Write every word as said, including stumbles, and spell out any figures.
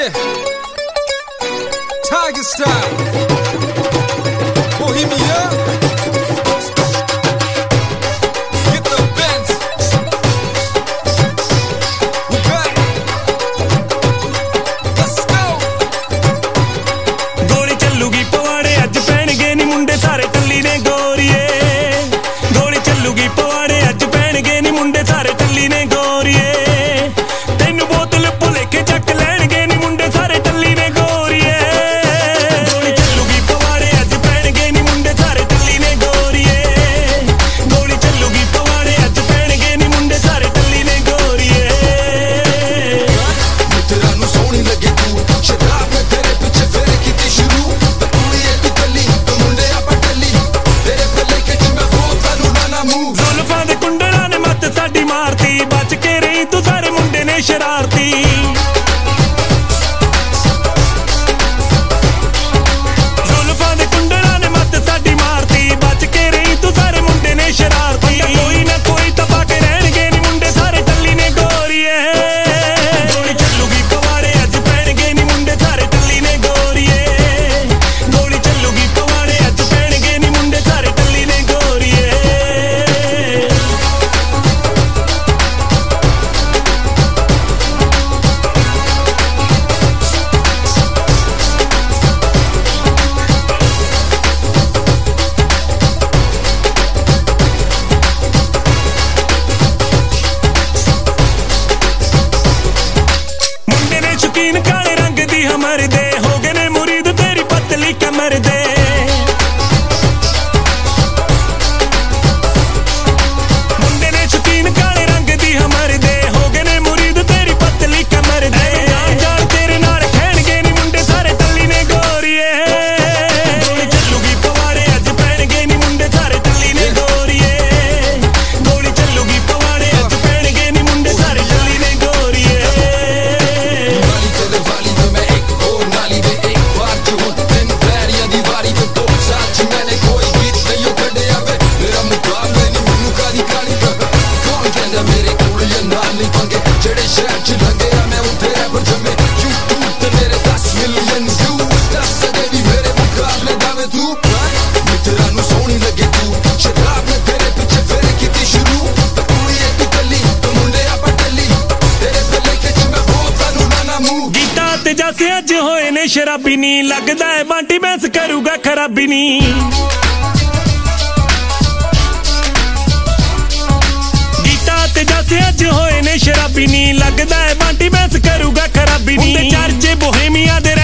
Yeah, Tiger style, Bohemia. Get the Benz. We back. Let's go. ਗੋਲੀ ਚੱਲੂਗੀ ਪਵਾੜੇ ਅੱਜ ਪੈਣਗੇ ਨੀ ਮੁੰਡੇ ਸਾਰੇ ਟੱਲੀ ਨੇ ਗੋਰੀਏ ਗੋਲੀ ਚੱਲੂਗੀ ਪਵਾੜੇ ਅੱਜ ਪੈਣਗੇ ਨੀ ਮੁੰਡੇ ਸਾਰੇ ਟੱਲੀ ਨੇ ਗੋਰੀਏ ਤੈਨੂੰ ਬੋਤਲ ਭੁੱਲ ਕੇ ਚੱਕ ਲੈਣਗੇ ਨੀ ਮੁੰਡੇ ਸਾਰੇ ਟੱਲੀ ਨੇ ਗੋਰੀਏ ਗੋਲੀ ਚੱਲੂਗੀ ਪਵਾੜੇ ਅੱਜ ਪੈਣਗੇ ਨੀ ਮੁੰਡੇ ਸਾਰੇ ਟੱਲੀ ਨੇ ਗੋਰੀਏ ਗੋਲੀ ਚੱਲੂਗੀ ਪਵਾੜੇ ਅੱਜ ਪੈਣਗੇ ਨੀ ਮੁੰਡੇ ਸਾਰੇ ਟੱਲੀ ਨੇ ਗੋਰੀਏ ਮਿੱਤਰਾਂ ਨੂੰ ਸੋਹਣੀ ਲੱਗੇ ਤੂੰ ਸ਼ਰਾਬ ਨੇ ਤੇਰੇ ਪਿੱਛੇ ਫੇਰੇ ਕੀਤੀ ਸ਼ੁਰੂ ਤੇ ਕੁੜੀਏ ਤੂੰ ਕੱਲੀ ਤੇ ਮੁੰਡੇ ਆਪਾਂ ਟੱਲੀ ਤੇਰੇ ਪੱਲੇ ਕਿ ਮੈਂ ਬੋਤਾਂ ਨੂੰ ਨਾ ਨਾ ਮੂੰਹ ਜ਼ੁਲਫਾਂ ਦੇ ਕੁੰਡਲਾਂ ਨੇ ਮੱਤ ਸਾਡੀ ਮਾਰਤੀ ਬਚ ਕੇ ਰਹੀ ਤੂੰ ਸਾਰੇ ਮੁੰਡੇ ਨੇ ਸ਼ਰਾਰਤੀ ਜ਼ੁਲਫਾਂ ਦੇ ਕੁੰਡਲਾਂ ਨੇ ਮੱਤ ਸਾਡੀ ਮਾਰਤੀ ਬਚ ਕੇ ਰਹੀ ਤੂੰ ਸਾਰੇ ਮੁੰਡੇ ਨੇ ਸ਼ਰਾਰਤੀ ਕੋਈ ਨਾ ਕੋਈ ਤਪਾ ਕੇ ਰਹਿਣਗੇ ਨੀ ਮੁੰਡੇ ਸਾਰੇ ਟੱਲੀ ਨੇ ਗੋਰੀਏ ਗੋਲੀ ਚੱਲੂਗੀ ਪਵਾੜੇ ਅੱਜ ਪੈਣਗੇ ਨੀ ਮੁੰਡੇ ਸਾਰੇ ਟੱਲੀ ਨੇ ਗੋਰੀਏ ਗੋਲੀ ਚੱਲੂਗੀ ਪਵਾੜੇ ਅੱਜ ਪੈਣਗੇ ਨੀ ਮੁੰਡੇ ਸਾਰੇ ਟੱਲੀ ਨੇ ਗੋਰੀਏ ਮੁੰਡੇ ਨੇ ਸ਼ੌਕੀਨ ਕਾਲੇ ਰੰਗ ਦੀ ਹਮਰ ਦੇ ਹੋ ਗਏ ਨੇ ਮੁਰੀਦ ਤੇਰੀ ਪਤਲੀ ਕਮਰ ਦੇ ਮੁੰਡੇ ਨੇ ਸ਼ੌਕੀਨ ਕਾਲੇ ਰੰਗ ਦੀ ਹਮਰ ਦੇ ਹੋ ਗਏ ਨੇ ਮੁਰੀਦ ਤੇਰੀ ਪਤਲੀ ਕਮਰ ਦੇ ਜਾਣ ਜਾਣ ਤੇਰੇ ਨਾਲ ਖੇਣਗੇ ਨੀ ਮੁੰਡੇ ਸਾਰੇ ਟੱਲੀ ਨੇ ਗੋਰੀਏ ਗੋਲੀ ਚੱਲੂਗੀ ਪਵਾੜੇ ਅੱਜ ਪੈਣਗੇ ਨੀ ਮੁੰਡੇ ਸਾਰੇ ਟੱਲੀ ਨੇ ਗੋਰੀਏ ਗੋਲੀ ਚੱਲੂਗੀ ਪਵਾੜੇ ਅੱਜ ਪੈਣਗੇ ਨੀ ਮੁੰਡੇ ਸਾਰੇ ਟੱਲੀ ਨੇ ਗੋਰੀਏ ਨਾਲੀ ਤੇਰੇ ਵਾਲੀ ਤੇ ਮੈਂ ਇੱਕ ਹੋਰ ਨਾਲੀ ਦੇ ਇੱਕ ਵਾਰ ਚ ਹੁਣ ਤੈਨੂੰ ਪੈਰੀਆਂ ਦੀ ਵਾਰੀ ਤੇ ਦੋ ਸਾਲ ਚ ਮੈਨੇ ਕੋਈ ਗੀਤ ਨਹੀਂ ਉਹ ਕੱਢਿਆ ਵੇ ਮੇਰਾ ਮੁਕਾਬਲੇ ਨਹੀਂ ਮੈਨੂੰ ਕਾਦੀ ਕਾਲੀ ਕੌਣ ਕਹਿੰਦਾ ਮੇਰੇ ਕੋਲ ਇਹ ਨਾਲ ਨਹੀਂ ਪੰਗੇ ਜਿਹੜੇ ਸ਼ਹਿਰ ਚ ਲੱਗੇ ਆ ਮੈਂ ਉੱਥੇ ਰੈਪਰ ਜੰਮੇ YouTube ਤੇ ਮੇਰੇ ਦਸ ਮਿਲੀਅਨ ਵਿਊਜ਼ ਦੱਸ ਸਕੇ ਵੀ ਮੇਰੇ ਮੁਕਾਬਲੇ ਦਾ ਵੇ ਤੂੰ ਮਿੱਤਰਾਂ ਨੂੰ ਸੋਹਣੀ ਲੱਗੇ ਤੂੰ ਸ਼ਰਾਬ ਨੇ ਤੇਰੇ ਪਿੱਛੇ ਫੇਰੇ ਕੀਤੀ ਸ਼ੁਰੂ ਤੇ ਕੁੜੀਏ ਤੂੰ ਕੱਲੀ ਤੇ ਮੁੰਡੇ ਆਪਾਂ ਟੱਲੀ ਤੇਰੇ ਪੱਲੇ ਕਿ ਮੈਂ ਬੋਤਾਂ ਨੂੰ ਨਾ ਨਾ ਮੂੰਹ ਗੀਤਾ ਤੇ ਜਾਸੇ ਅੱਜ ਹੋਏ ਨੇ ਸ਼ਰਾਬੀ ਨੀ ਲੱਗਦਾ ਹੈ ਬਾਂਟੀ ਬੈਂਸ ਕਰੂਗਾ ਖਰਾਬੀ ਨੀ ਗੀਤਾ ਤੇ ਜਾਸੇ ਅੱਜ ਹੋਏ ਨੇ ਸ਼ਰਾਬੀ ਨੀ ਲੱਗਦਾ ਹੈ ਬਾਂਟੀ ਬੈਂਸ ਕਰੂਗਾ ਖਰਾਬੀ ਨੀ ਚਰਚੇ ਬੋਹੇਮੀਆ ਦੇ